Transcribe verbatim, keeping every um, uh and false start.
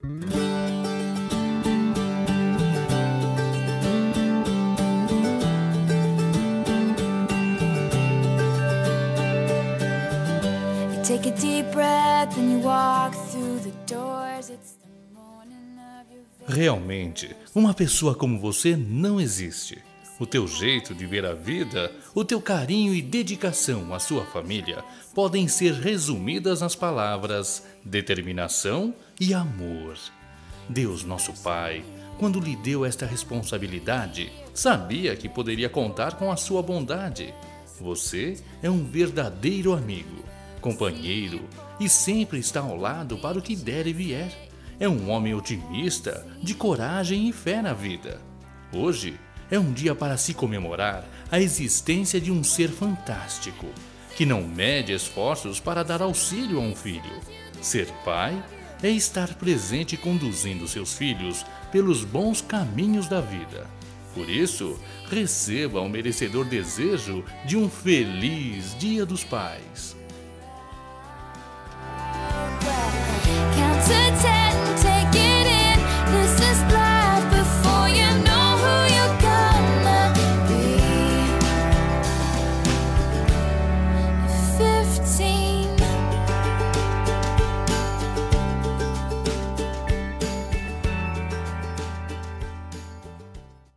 Take a deep breath and you walk through the doors. It's the morning of your very... Realmente, uma pessoa como você não existe. O teu jeito de ver a vida, o teu carinho e dedicação à sua família podem ser resumidas nas palavras determinação e amor. Deus, nosso Pai, quando lhe deu esta responsabilidade, sabia que poderia contar com a sua bondade. Você é um verdadeiro amigo, companheiro e sempre está ao lado para o que der e vier. É um homem otimista, de coragem e fé na vida. Hoje é um dia para se comemorar a existência de um ser fantástico, que não mede esforços para dar auxílio a um filho. Ser pai é estar presente conduzindo seus filhos pelos bons caminhos da vida. Por isso, receba o merecedor desejo de um feliz Dia dos Pais. Count to ten, take it in. This is life before you know who you're gonna be. Fifteen.